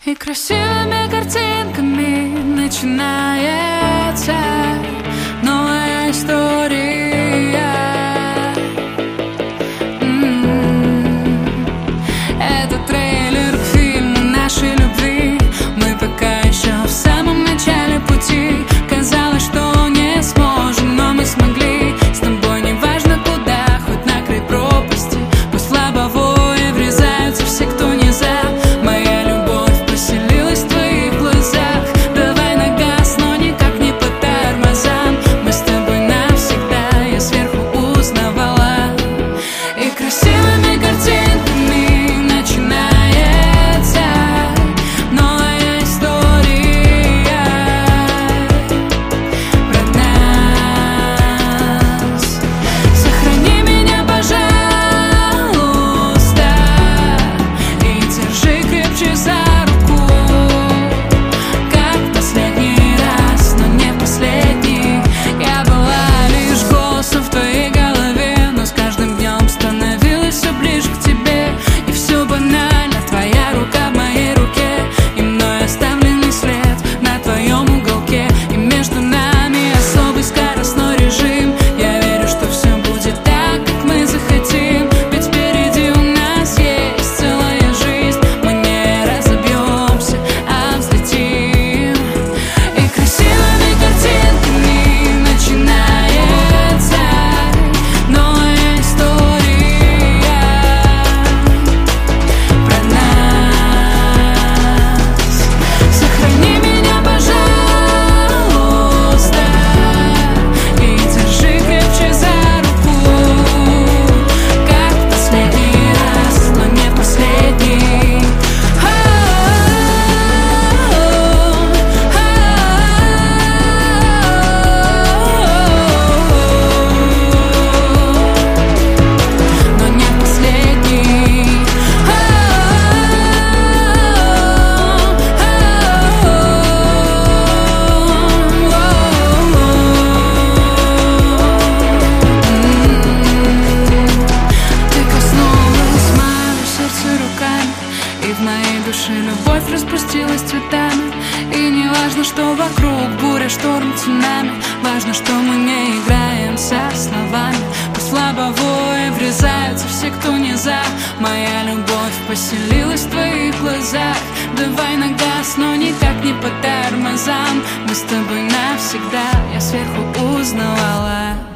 И красивыми картинками начинается новая история. Это трейлер к фильму нашей любви. Мы пока еще в самом начале пути. Казалось, что не сможем, но мы смогли. С тобой неважно куда, хоть на край пропасти. Пусть в лобовое врезаются все, кто не за. Моя любовь поселилась в твоих глазах. Давай на газ, но никак не по тормозам. Мы с тобой навсегда, я сверху узнавала. И красивыми картинками начинается новая история про нас. Сохрани меня, пожалуйста, и держи крепче за руку, как в последний раз, но не последний. Я была лишь голосом в твоей голове, но с каждым днем становилась все ближе к тебе. И все банально, твоя рука в моей руке, и мной оставленный след на твоем уголке. И между нами особый скоростной режим. Я верю, что все будет так, как мы захотим. Ведь впереди у нас есть целая жизнь. Мы не разобьемся, а взлетим. И красивыми картинками начинается новая история про нас. Сохрани меня, пожалуйста, и держи крепче за руку, как в последний раз, но не последний. Но не последний. Ты коснулась моего сердца руками, и в моей душе любовь распустилась цветами. И не важно, что вокруг буря, шторм, цунами. Важно, что мы не играем со словами. Пусть в лобовое врезаются все, кто не за. Моя любовь поселилась в твоих глазах. Давай на газ, но никак не по тормозам. Мы с тобой навсегда, я сверху узнавала.